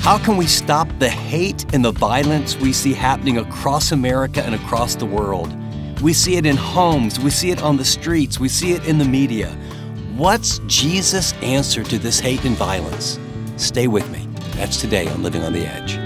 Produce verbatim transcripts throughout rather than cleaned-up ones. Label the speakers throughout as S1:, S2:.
S1: How can we stop the hate and the violence we see happening across America and across the world? We see it in homes, we see it on the streets, we see it in the media. What's Jesus' answer to this hate and violence? Stay with me. That's today on Living on the Edge.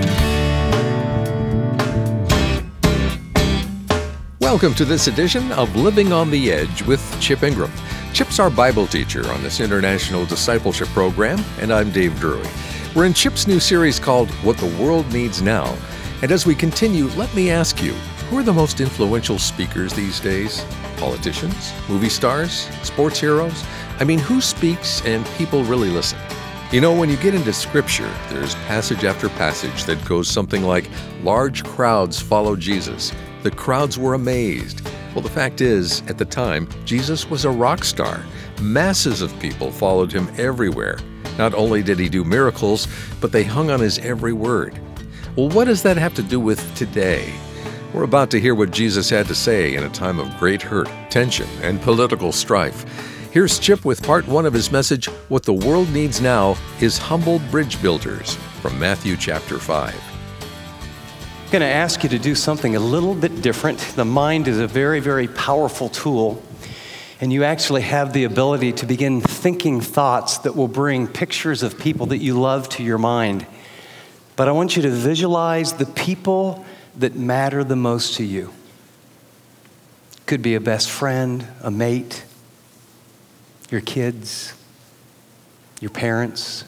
S2: Welcome to this edition of Living on the Edge with Chip Ingram. Chip's our Bible teacher on this international discipleship program, and I'm Dave Drury. We're in Chip's new series called What the World Needs Now. And as we continue, let me ask you, who are the most influential speakers these days? Politicians? Movie stars? Sports heroes? I mean, who speaks and people really listen? You know, when you get into Scripture, there's passage after passage that goes something like, large crowds followed Jesus. The crowds were amazed. Well, the fact is, at the time, Jesus was a rock star. Masses of people followed him everywhere. Not only did he do miracles, but they hung on his every word. Well, what does that have to do with today? We're about to hear what Jesus had to say in a time of great hurt, tension, and political strife. Here's Chip with part one of his message, What the World Needs Now is Humble Bridge Builders, from Matthew chapter five.
S3: I'm going to ask you to do something a little bit different. The mind is a very, very powerful tool, and you actually have the ability to begin thinking thoughts that will bring pictures of people that you love to your mind. But I want you to visualize the people that matter the most to you. Could be a best friend, a mate, your kids, your parents.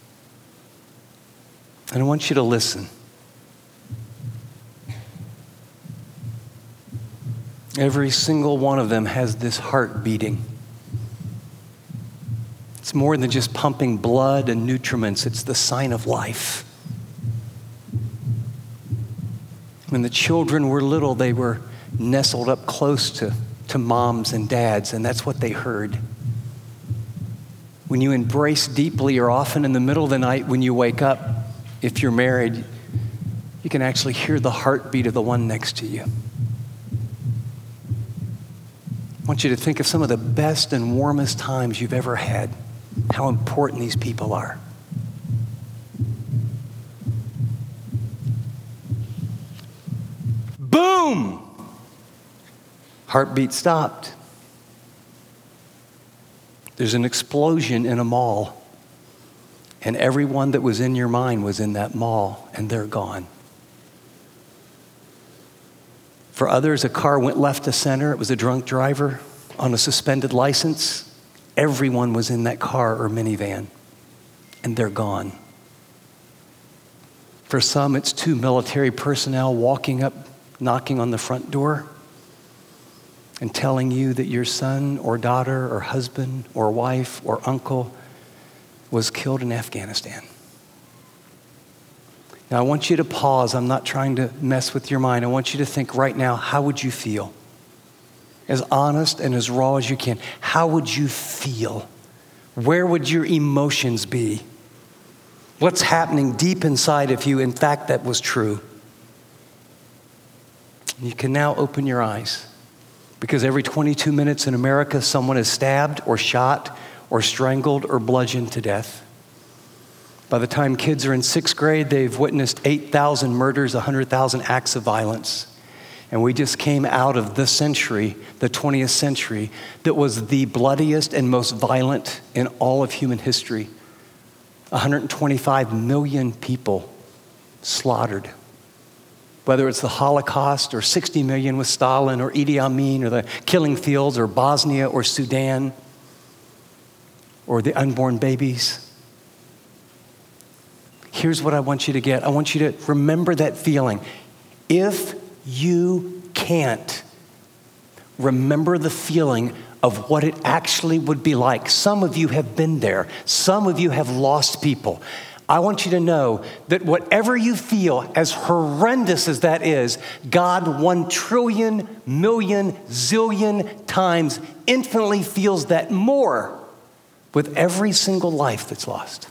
S3: And I want you to listen. Every single one of them has this heart beating. It's more than just pumping blood and nutriments. It's the sign of life. When the children were little, they were nestled up close to, to moms and dads, and that's what they heard. When you embrace deeply, or often in the middle of the night when you wake up, if you're married, you can actually hear the heartbeat of the one next to you. I want you to think of some of the best and warmest times you've ever had, how important these people are. Boom! Heartbeat stopped. There's an explosion in a mall, and everyone that was in your mind was in that mall, and they're gone. For others, a car went left to center. It was a drunk driver on a suspended license. Everyone was in that car or minivan, and they're gone. For some, it's two military personnel walking up, knocking on the front door, and telling you that your son or daughter or husband or wife or uncle was killed in Afghanistan. Now, I want you to pause. I'm not trying to mess with your mind. I want you to think right now, how would you feel? As honest and as raw as you can. How would you feel? Where would your emotions be? What's happening deep inside of you? In fact, that was true. You can now open your eyes, because every twenty-two minutes in America, someone is stabbed or shot or strangled or bludgeoned to death. By the time kids are in sixth grade, they've witnessed eight thousand murders, one hundred thousand acts of violence. And we just came out of the century, the twentieth century, that was the bloodiest and most violent in all of human history. one hundred twenty-five million people slaughtered. Whether it's the Holocaust or sixty million with Stalin or Idi Amin or the killing fields or Bosnia or Sudan or the unborn babies. Here's what I want you to get. I want you to remember that feeling. If you can't, remember the feeling of what it actually would be like. Some of you have been there. Some of you have lost people. I want you to know that whatever you feel, as horrendous as that is, God one trillion, million, zillion times infinitely feels that more with every single life that's lost.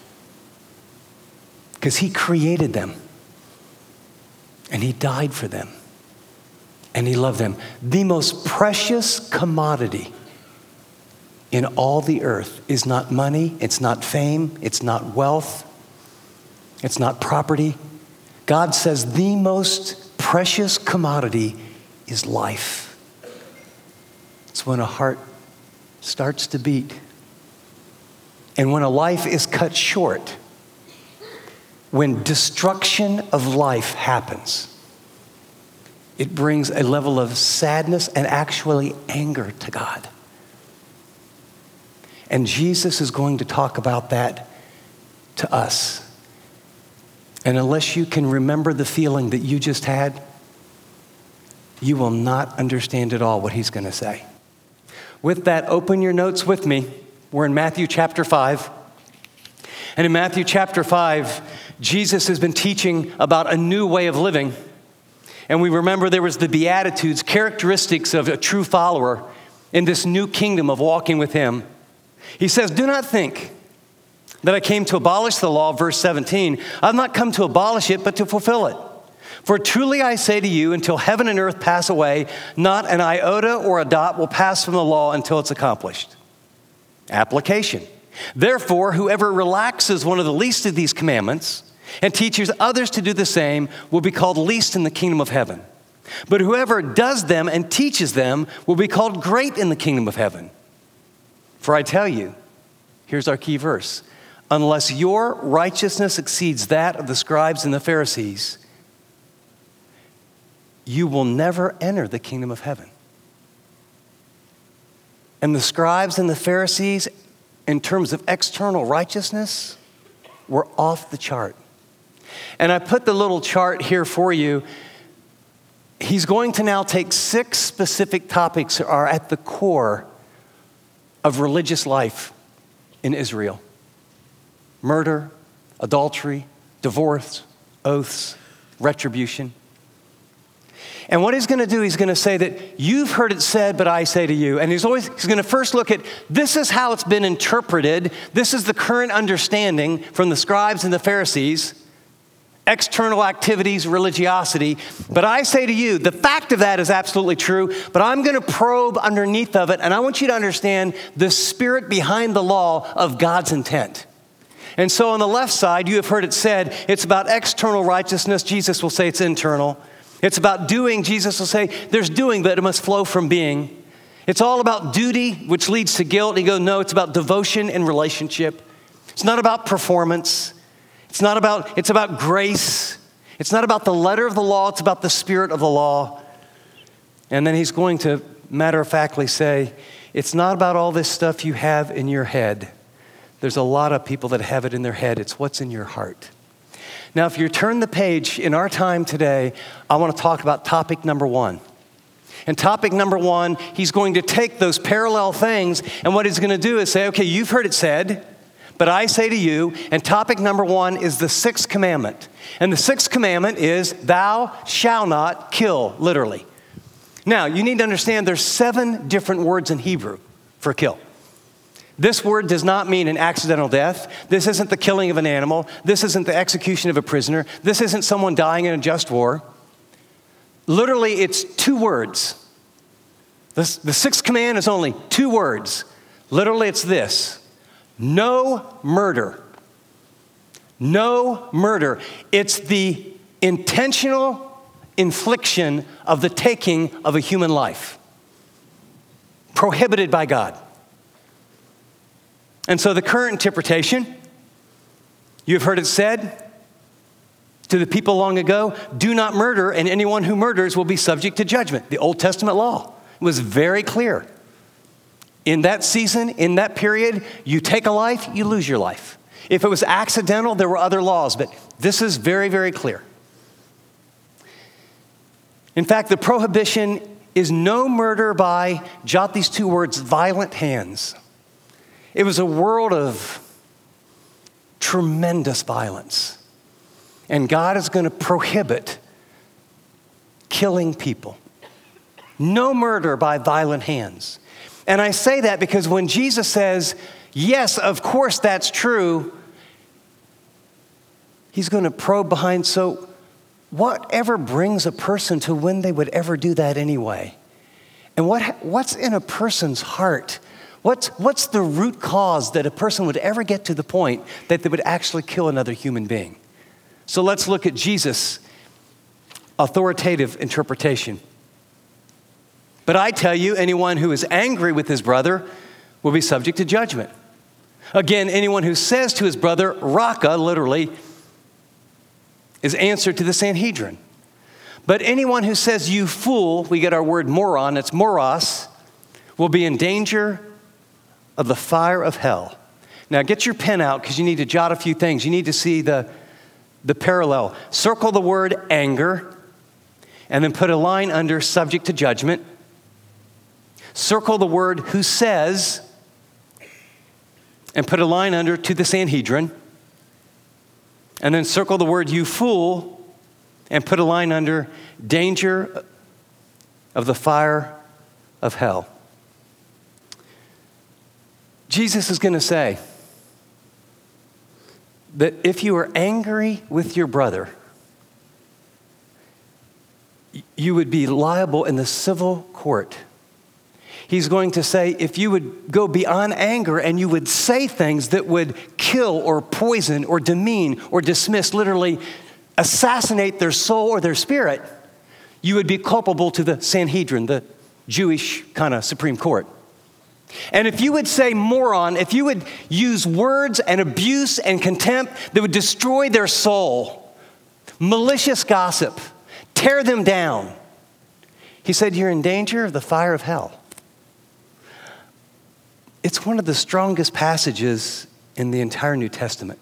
S3: Because he created them, and he died for them, and he loved them. The most precious commodity in all the earth is not money, it's not fame, it's not wealth. It's not property. God says the most precious commodity is life. It's when a heart starts to beat. And when a life is cut short, when destruction of life happens, it brings a level of sadness and actually anger to God. And Jesus is going to talk about that to us. And unless you can remember the feeling that you just had, you will not understand at all what he's going to say. With that, open your notes with me. We're in Matthew chapter five. And in Matthew chapter five, Jesus has been teaching about a new way of living. And we remember there was the Beatitudes, characteristics of a true follower in this new kingdom of walking with him. He says, do not think that I came to abolish the law, verse seventeen. I've not come to abolish it, but to fulfill it. For truly I say to you, until heaven and earth pass away, not an iota or a dot will pass from the law until it's accomplished. Application. Therefore, whoever relaxes one of the least of these commandments and teaches others to do the same will be called least in the kingdom of heaven. But whoever does them and teaches them will be called great in the kingdom of heaven. For I tell you, here's our key verse, unless your righteousness exceeds that of the scribes and the Pharisees, you will never enter the kingdom of heaven. And the scribes and the Pharisees, in terms of external righteousness, were off the chart. And I put the little chart here for you. He's going to now take six specific topics that are at the core of religious life in Israel. Murder, adultery, divorce, oaths, retribution. And what he's going to do, he's going to say that you've heard it said, but I say to you. And he's always he's going to first look at this is how it's been interpreted. This is the current understanding from the scribes and the Pharisees. External activities, religiosity. But I say to you, the fact of that is absolutely true, but I'm going to probe underneath of it, and I want you to understand the spirit behind the law of God's intent. And so on the left side, you have heard it said, it's about external righteousness. Jesus will say it's internal. It's about doing. Jesus will say there's doing, but it must flow from being. It's all about duty, which leads to guilt. And he goes, no, it's about devotion and relationship. It's not about performance. It's not about, it's about grace. It's not about the letter of the law. It's about the spirit of the law. And then he's going to matter-of-factly say, it's not about all this stuff you have in your head. There's a lot of people that have it in their head. It's what's in your heart. Now, if you turn the page in our time today, I want to talk about topic number one. And topic number one, he's going to take those parallel things, and what he's going to do is say, okay, you've heard it said, but I say to you, and topic number one is the sixth commandment. And the sixth commandment is, thou shalt not kill, literally. Now, you need to understand there's seven different words in Hebrew for kill. This word does not mean an accidental death. This isn't the killing of an animal. This isn't the execution of a prisoner. This isn't someone dying in a just war. Literally, it's two words. This, the sixth command is only two words. Literally, it's this. No murder. No murder. It's the intentional infliction of the taking of a human life. Prohibited by God. And so the current interpretation, you've heard it said to the people long ago, do not murder, and anyone who murders will be subject to judgment. The Old Testament law was very clear. In that season, in that period, you take a life, you lose your life. If it was accidental, there were other laws, but this is very, very clear. In fact, the prohibition is no murder by, jot these two words, violent hands. It was a world of tremendous violence. And God is going to prohibit killing people. No murder by violent hands. And I say that because when Jesus says, yes, of course that's true, he's going to probe behind, so whatever brings a person to when they would ever do that anyway? And what what's in a person's heart? What's, what's the root cause that a person would ever get to the point that they would actually kill another human being? So let's look at Jesus' authoritative interpretation. But I tell you, anyone who is angry with his brother will be subject to judgment. Again, anyone who says to his brother, Raka, literally, is answer to the Sanhedrin. But anyone who says, you fool, we get our word moron, it's moros, will be in danger of the fire of hell. Now get your pen out because you need to jot a few things. You need to see the, the parallel. Circle the word anger and then put a line under subject to judgment. Circle the word who says and put a line under to the Sanhedrin. And then circle the word you fool and put a line under danger of the fire of hell. Jesus is going to say that if you are angry with your brother, you would be liable in the civil court. He's going to say if you would go beyond anger and you would say things that would kill or poison or demean or dismiss, literally assassinate their soul or their spirit, you would be culpable to the Sanhedrin, the Jewish kind of Supreme Court. And if you would say moron, if you would use words and abuse and contempt that would destroy their soul, malicious gossip, tear them down, he said you're in danger of the fire of hell. It's one of the strongest passages in the entire New Testament.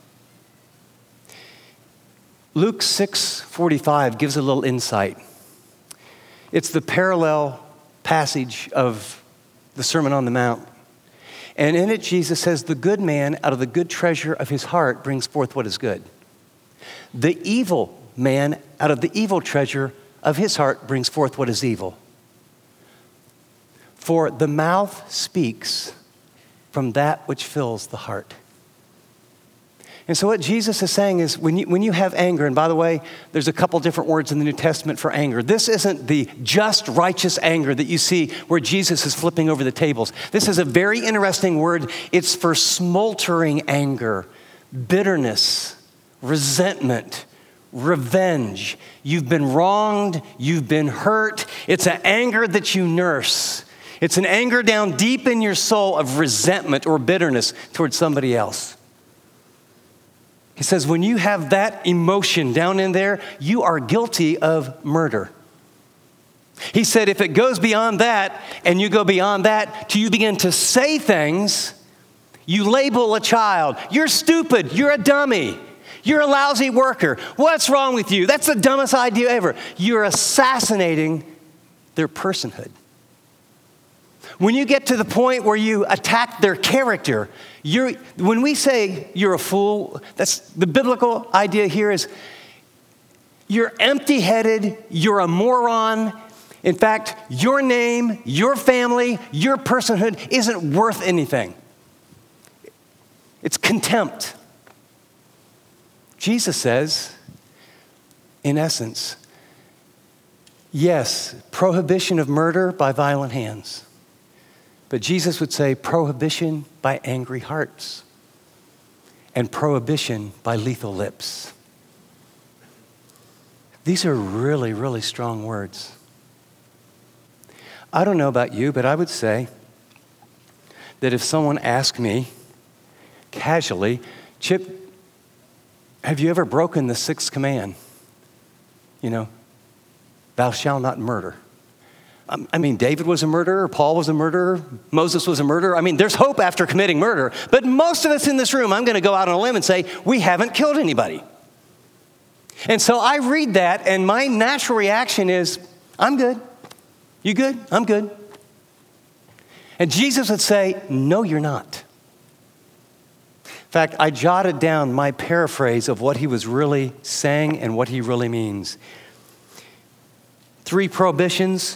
S3: Luke six forty-five gives a little insight. It's the parallel passage of the Sermon on the Mount. And in it, Jesus says, the good man out of the good treasure of his heart brings forth what is good. The evil man out of the evil treasure of his heart brings forth what is evil. For the mouth speaks from that which fills the heart. And so what Jesus is saying is when you, when you have anger, and by the way, there's a couple different words in the New Testament for anger. This isn't the just righteous anger that you see where Jesus is flipping over the tables. This is a very interesting word. It's for smoldering anger, bitterness, resentment, revenge. You've been wronged, you've been hurt. It's an anger that you nurse. It's an anger down deep in your soul of resentment or bitterness towards somebody else. He says, when you have that emotion down in there, you are guilty of murder. He said, if it goes beyond that, and you go beyond that, till you begin to say things, you label a child. You're stupid. You're a dummy. You're a lousy worker. What's wrong with you? That's the dumbest idea ever. You're assassinating their personhood. When you get to the point where you attack their character, you're, when we say you're a fool, that's the biblical idea here is you're empty-headed, you're a moron. In fact, your name, your family, your personhood isn't worth anything. It's contempt. Jesus says, in essence, yes, prohibition of murder by violent hands. But Jesus would say prohibition by angry hearts and prohibition by lethal lips. These are really, really strong words. I don't know about you, but I would say that if someone asked me casually, Chip, have you ever broken the sixth command? You know, thou shalt not murder. I mean, David was a murderer, Paul was a murderer, Moses was a murderer. I mean, there's hope after committing murder. But most of us in this room, I'm going to go out on a limb and say, we haven't killed anybody. And so I read that, and my natural reaction is, I'm good. You good? I'm good. And Jesus would say, no, you're not. In fact, I jotted down my paraphrase of what he was really saying and what he really means. Three prohibitions.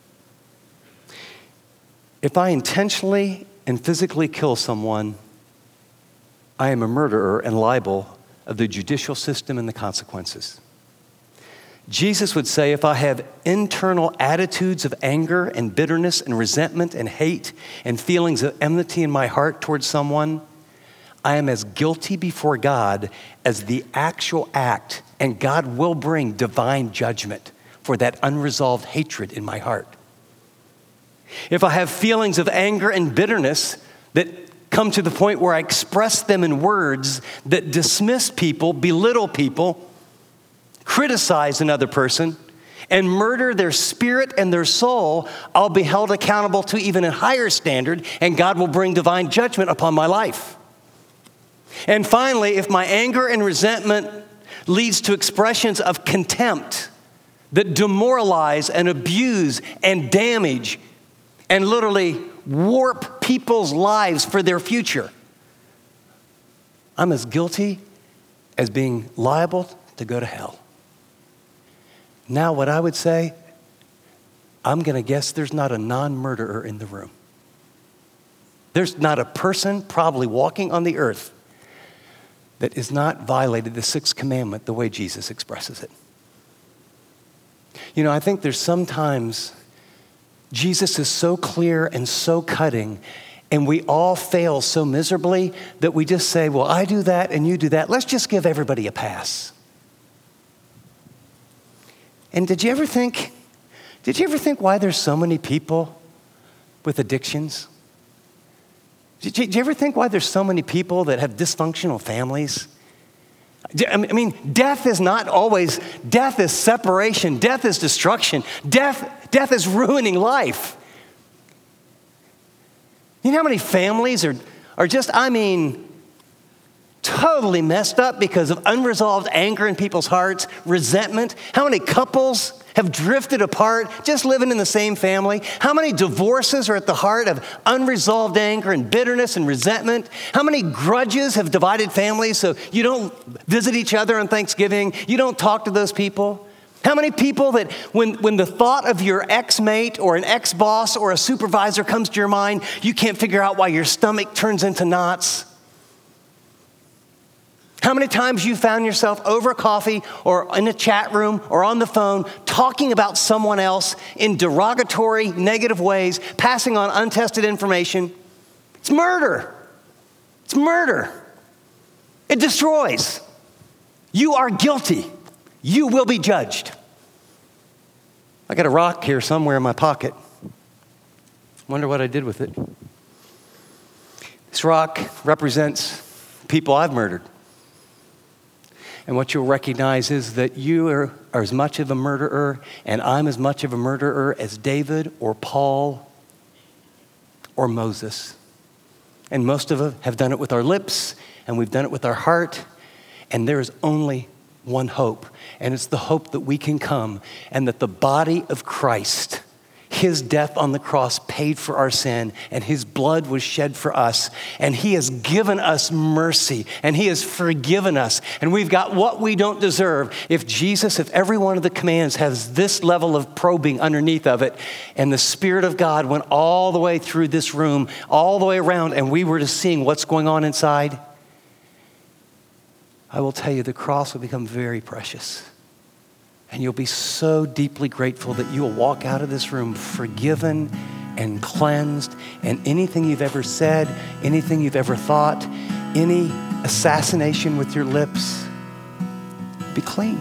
S3: If I intentionally and physically kill someone, I am a murderer and liable of the judicial system and the consequences. Jesus would say, if I have internal attitudes of anger and bitterness and resentment and hate and feelings of enmity in my heart towards someone, I am as guilty before God as the actual act, and God will bring divine judgment for that unresolved hatred in my heart. If I have feelings of anger and bitterness that come to the point where I express them in words that dismiss people, belittle people, criticize another person, and murder their spirit and their soul, I'll be held accountable to even a higher standard, and God will bring divine judgment upon my life. And finally, if my anger and resentment leads to expressions of contempt that demoralize and abuse and damage and literally warp people's lives for their future, I'm as guilty as being liable to go to hell. Now, what I would say, I'm going to guess there's not a non-murderer in the room. There's not a person probably walking on the earth that has not violated the sixth commandment the way Jesus expresses it. You know, I think there's sometimes Jesus is so clear and so cutting, and we all fail so miserably that we just say, well, I do that and you do that. Let's just give everybody a pass. And did you ever think, did you ever think why there's so many people with addictions? Did you, did you ever think why there's so many people that have dysfunctional families? I mean, death is not always, death is separation, death is destruction, death, death is ruining life. You know how many families are, are just, I mean, totally messed up because of unresolved anger in people's hearts, resentment? How many couples have drifted apart just living in the same family? How many divorces are at the heart of unresolved anger and bitterness and resentment? How many grudges have divided families so you don't visit each other on Thanksgiving, you don't talk to those people? How many people that when, when the thought of your ex-mate or an ex-boss or a supervisor comes to your mind, you can't figure out why your stomach turns into knots? How many times you found yourself over coffee or in a chat room or on the phone talking about someone else in derogatory, negative ways, passing on untested information? It's murder. It's murder. It destroys. You are guilty. You will be judged. I got a rock here somewhere in my pocket. Wonder what I did with it. This rock represents people I've murdered. And what you'll recognize is that you are, are as much of a murderer, and I'm as much of a murderer as David or Paul or Moses. And most of us have done it with our lips, and we've done it with our heart, and there is only one hope, and it's the hope that we can come, and that the body of Christ, his death on the cross paid for our sin, and his blood was shed for us, and he has given us mercy, and he has forgiven us, and we've got what we don't deserve. If Jesus, if every one of the commands has this level of probing underneath of it, and the Spirit of God went all the way through this room, all the way around, and we were just seeing what's going on inside, I will tell you the cross will become very precious. And you'll be so deeply grateful that you will walk out of this room forgiven and cleansed, and anything you've ever said, anything you've ever thought, any assassination with your lips, be clean.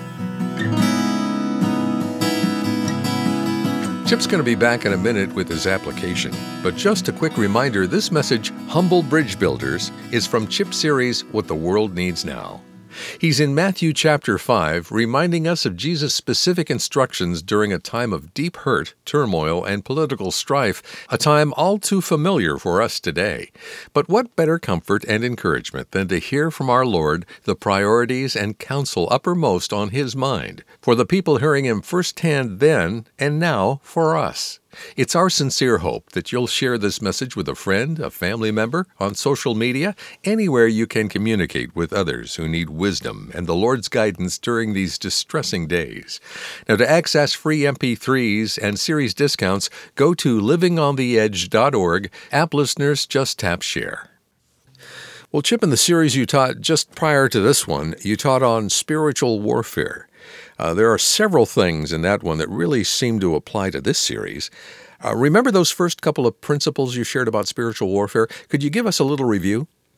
S2: Chip's going to be back in a minute with his application. But just a quick reminder, this message, Humble Bridge Builders, is from Chip's series, What the World Needs Now. He's in Matthew chapter five, reminding us of Jesus' specific instructions during a time of deep hurt, turmoil, and political strife, a time all too familiar for us today. But what better comfort and encouragement than to hear from our Lord the priorities and counsel uppermost on His mind, for the people hearing Him firsthand then and now for us. It's our sincere hope that you'll share this message with a friend, a family member, on social media, anywhere you can communicate with others who need wisdom and the Lord's guidance during these distressing days. Now, to access free M P threes and series discounts, go to living on the edge dot org. App listeners, just tap share. Well, Chip, in the series you taught just prior to this one, you taught on spiritual warfare. Uh, there are several things in that one that really seem to apply to this series. Uh, remember those first couple of principles you shared about spiritual warfare? Could you give us a little review?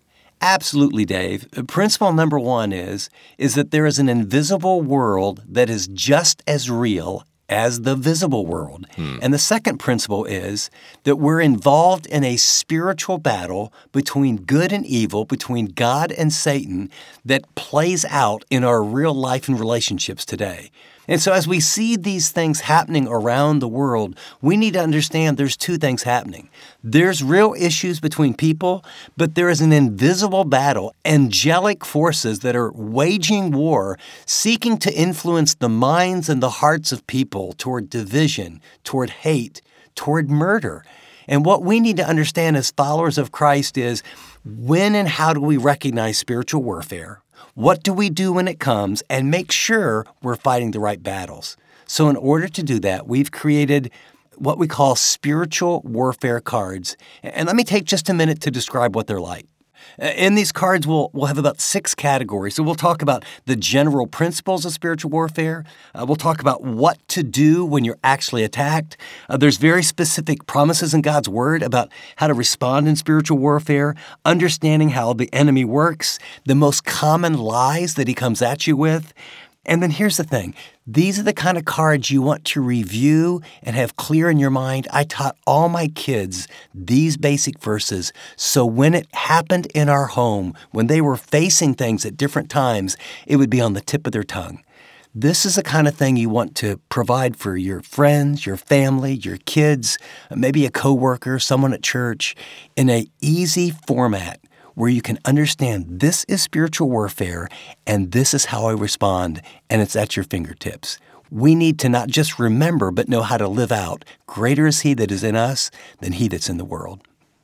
S1: Absolutely, Dave. Principle number one is, is that there is an invisible world that is just as real as the visible world. Hmm. And the second principle is that we're involved in a spiritual battle between good and evil, between God and Satan, that plays out in our real life and relationships today. And so as we see these things happening around the world, we need to understand there's two things happening. There's real issues between people, but there is an invisible battle, angelic forces that are waging war, seeking to influence the minds and the hearts of people toward division, toward hate, toward murder. And what we need to understand as followers of Christ is, when and how do we recognize spiritual warfare? What do we do when it comes, and make sure we're fighting the right battles? So in order to do that, we've created what we call spiritual warfare cards. And let me take just a minute to describe what they're like. In these cards, we'll, we'll have about six categories. So we'll talk about the general principles of spiritual warfare. Uh, we'll talk about what to do when you're actually attacked. Uh, there's very specific promises in God's Word about how to respond in spiritual warfare, understanding how the enemy works, the most common lies that he comes at you with. And then here's the thing. These are the kind of cards you want to review and have clear in your mind. I taught all my kids these basic verses, so when it happened in our home, when they were facing things at different times, it would be on the tip of their tongue. This is the kind of thing you want to provide for your friends, your family, your kids, maybe a coworker, someone at church, in an easy format where you can understand this is spiritual warfare and this is how I respond, and it's at your fingertips. We need to not just remember, but know how to live out. Greater is He that is in us than he that's in the world.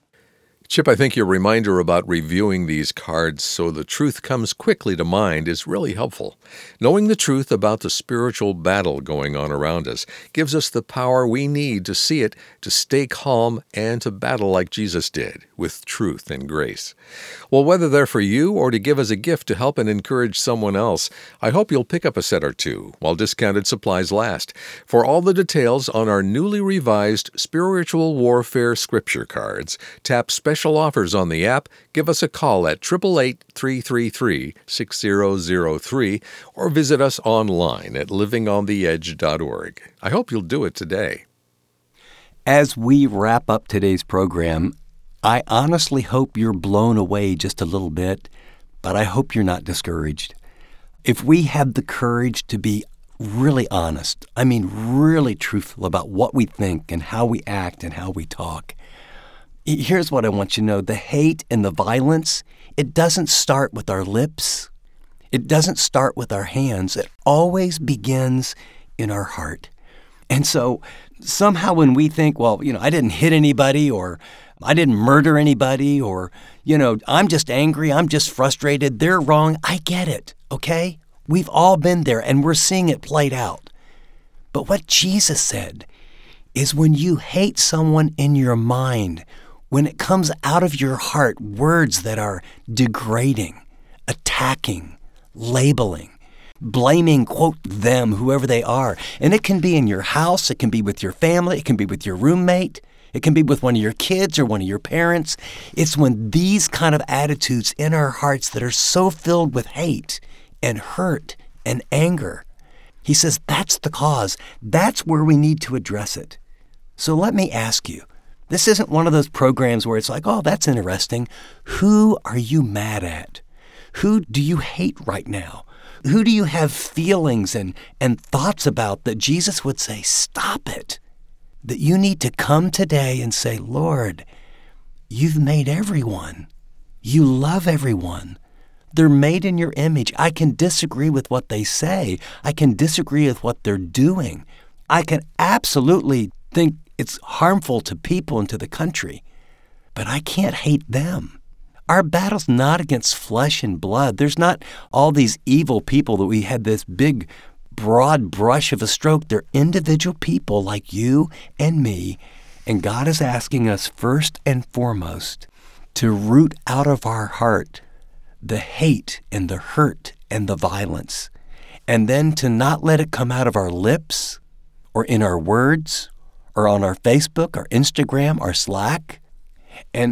S2: Chip, I think your reminder about reviewing these cards so the truth comes quickly to mind is really helpful. Knowing the truth about the spiritual battle going on around us gives us the power we need to see it, to stay calm, and to battle like Jesus did, with truth and grace. Well, whether they're for you or to give as a gift to help and encourage someone else, I hope you'll pick up a set or two while discounted supplies last. For all the details on our newly revised Spiritual Warfare Scripture cards, tap special offers on the app, give us a call at eight eight eight, three three three, six zero zero three, or visit us online at living on the edge dot org. I hope you'll do it today.
S1: As we wrap up today's program, I honestly hope you're blown away just a little bit, but I hope you're not discouraged. If we have the courage to be really honest, I mean really truthful about what we think and how we act and how we talk, here's what I want you to know. The hate and the violence, it doesn't start with our lips. It doesn't start with our hands. It always begins in our heart. And so somehow when we think, well, you know, I didn't hit anybody, or I didn't murder anybody, or, you know, I'm just angry, I'm just frustrated, they're wrong, I get it, okay? We've all been there, and we're seeing it played out. But what Jesus said is, when you hate someone in your mind, when it comes out of your heart, words that are degrading, attacking, labeling, blaming, quote, them, whoever they are. And it can be in your house, it can be with your family, it can be with your roommate, it can be with one of your kids or one of your parents. It's when these kind of attitudes in our hearts that are so filled with hate and hurt and anger, he says that's the cause. That's where we need to address it. So let me ask you, this isn't one of those programs where it's like, oh, that's interesting. Who are you mad at? Who do you hate right now? Who do you have feelings and, and thoughts about that Jesus would say, stop it? That you need to come today and say, Lord, you've made everyone. You love everyone. They're made in your image. I can disagree with what they say. I can disagree with what they're doing. I can absolutely think it's harmful to people and to the country, but I can't hate them. Our battle's not against flesh and blood. There's not all these evil people that we had this big, broad brush of a stroke. They're individual people like you and me, and God is asking us first and foremost to root out of our heart the hate and the hurt and the violence, and then to not let it come out of our lips or in our words or on our Facebook, our Instagram, our Slack, and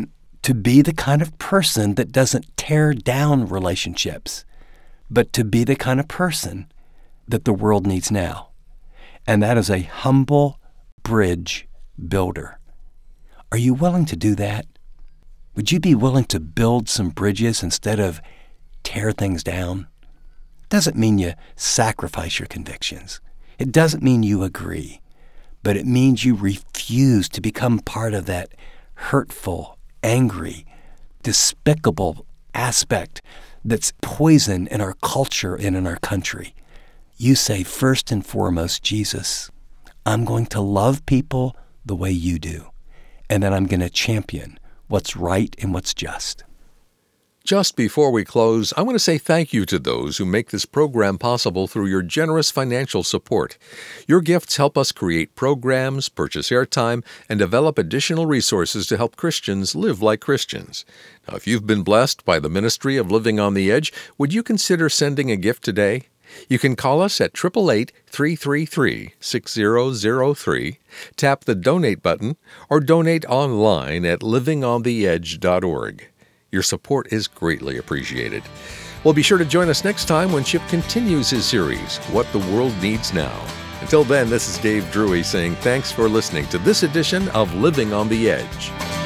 S1: to be the kind of person that doesn't tear down relationships, but to be the kind of person that the world needs now. And that is a humble bridge builder. Are you willing to do that? Would you be willing to build some bridges instead of tear things down? Doesn't mean you sacrifice your convictions. It doesn't mean you agree, but it means you refuse to become part of that hurtful, angry, despicable aspect that's poison in our culture and in our country. You say, first and foremost, Jesus, I'm going to love people the way you do, and then I'm going to champion what's right and what's just.
S2: Just before we close, I want to say thank you to those who make this program possible through your generous financial support. Your gifts help us create programs, purchase airtime, and develop additional resources to help Christians live like Christians. Now, if you've been blessed by the ministry of Living on the Edge, would you consider sending a gift today? You can call us at eight eight eight, three three three, six zero zero three, tap the donate button, or donate online at living on the edge dot org. Your support is greatly appreciated. Well, be sure to join us next time when Chip continues his series, What the World Needs Now. Until then, this is Dave Drury saying thanks for listening to this edition of Living on the Edge.